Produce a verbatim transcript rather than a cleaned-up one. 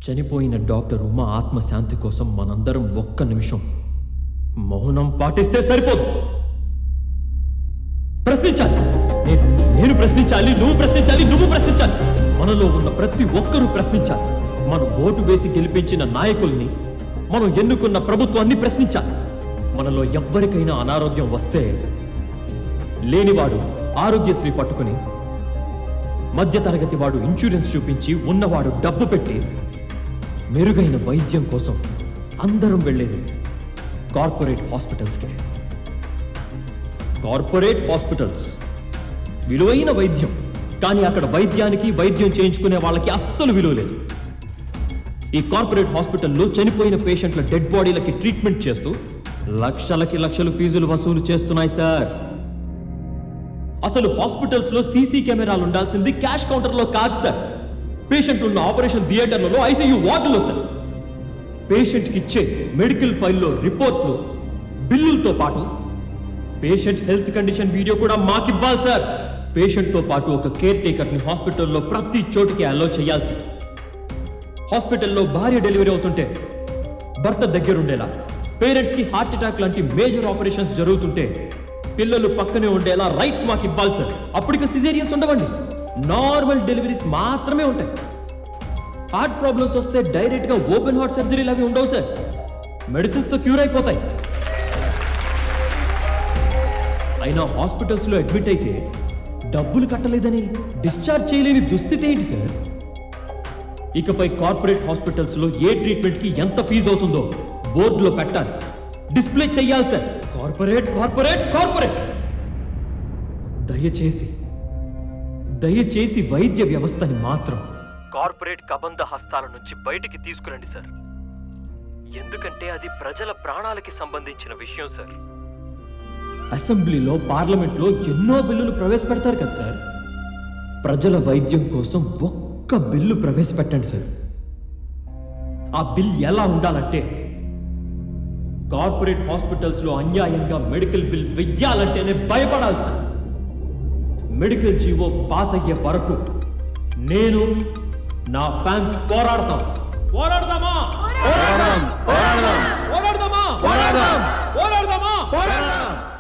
చనిపోయిన డాక్టర్ ఉమా ఆత్మశాంతి కోసం మనందరం ఒక్క నిమిషం మౌనం పాటిస్తే సరిపోదు. ప్రశ్నించాలి. నేను నేను ప్రశ్నించాలి, నువ్వు ప్రశ్నించాలి, నువ్వు ప్రశ్నించాలి. మనలో ఉన్న ప్రతి ఒక్కరూ ప్రశ్నించాలి. మనం ఓటు వేసి గెలిపించిన నాయకుల్ని, మనం ఎన్నుకున్న ప్రభుత్వాన్ని ప్రశ్నించాలి. మనలో ఎవ్వరికైనా అనారోగ్యం వస్తే లేనివాడు ఆరోగ్యశ్రీ పట్టుకుని, మధ్యతరగతి వాడు ఇన్సూరెన్స్ చూపించి, ఉన్నవాడు డబ్బు పెట్టి మెరుగైన వైద్యం కోసం అందరం వెళ్ళేది కార్పొరేట్ హాస్పిటల్స్కే. కార్పొరేట్ హాస్పిటల్స్ విలువైన వైద్యం, కానీ అక్కడ వైద్యానికి, వైద్యం చేయించుకునే వాళ్ళకి అస్సలు విలువ లేదు. ఈ కార్పొరేట్ హాస్పిటల్లో చనిపోయిన పేషెంట్ల డెడ్ బాడీలకి ట్రీట్మెంట్ చేస్తూ లక్షలకి లక్షలు ఫీజులు వసూలు చేస్తున్నాయి సార్. అసలు హాస్పిటల్స్లో సీసీ కెమెరాలు ఉండాల్సింది క్యాష్ కౌంటర్లో కాదు సార్, పేషెంట్ ఉన్న ఆపరేషన్ థియేటర్లలో, ఐసీయూ వార్డులో సార్. పేషెంట్కి ఇచ్చే మెడికల్ ఫైల్లో రిపోర్ట్లు, బిల్లులతో పాటు పేషెంట్ హెల్త్ కండిషన్ వీడియో కూడా మాకివ్వాలి సార్. పేషెంట్తో పాటు ఒక కేర్ టేకర్ని హాస్పిటల్లో ప్రతి చోటికి అలో చేయాలి సార్. హాస్పిటల్లో భార్య డెలివరీ అవుతుంటే భర్త దగ్గరుండేలా, పేరెంట్స్కి హార్ట్ అటాక్ లాంటి మేజర్ ఆపరేషన్స్ జరుగుతుంటే పిల్లలు పక్కనే ఉండేలా రైట్స్ మాకు ఇవ్వాలి సార్. అప్పటికి సిజేరియన్స్ ఉండవండి, నార్మల్ డెలివరీస్ మాత్రమే ఉంటాయి. హార్ట్ ప్రాబ్లమ్స్ వస్తే డైరెక్ట్గా ఓపెన్ హార్ట్ సర్జరీలు అవి ఉండవు సార్, మెడిసిన్స్తో క్యూర్ అయిపోతాయి. అయినా హాస్పిటల్స్లో అడ్మిట్ అయితే డబ్బులు కట్టలేదని డిశ్చార్జ్ చేయలేని దుస్థితి ఏంటి సార్? ఇకపై కార్పొరేట్ హాస్పిటల్స్లో ఏ ట్రీట్మెంట్కి ఎంత ఫీజు అవుతుందో బోర్డులో పెట్టాలి, డిస్ప్లే చెయ్యాలి సార్. కార్పొరేట్ కార్పొరేట్ కార్పొరేట్ దయచేసి దయచేసి వైద్య వ్యవస్థని మాత్రం కార్పొరేట్ కబంధ హస్తాల నుంచి బయటికి తీసుకురండి సార్. ఎందుకంటే అది ప్రజల ప్రాణాలకి సంబంధించిన విషయం సార్. అసెంబ్లీలో, పార్లమెంట్లో ఎన్నో బిల్లులు ప్రవేశపెడతారు కదా సార్. ప్రజల వైద్యం కోసం ఒక్క బిల్లు ప్రవేశపెట్టండి సార్. ఆ బిల్ ఎలా ఉండాలంటే, కార్పొరేట్ హాస్పిటల్స్లో అన్యాయంగా మెడికల్ బిల్ వెయ్యాలంటేనే భయపడాలి సార్. మెడికల్ జీవో పాస్ అయ్యే వరకు నేను, నా ఫ్యాన్స్ పోరాడతాం. పోరాడదామా పోరాడదామా పోరాడదామా పోరాడదామా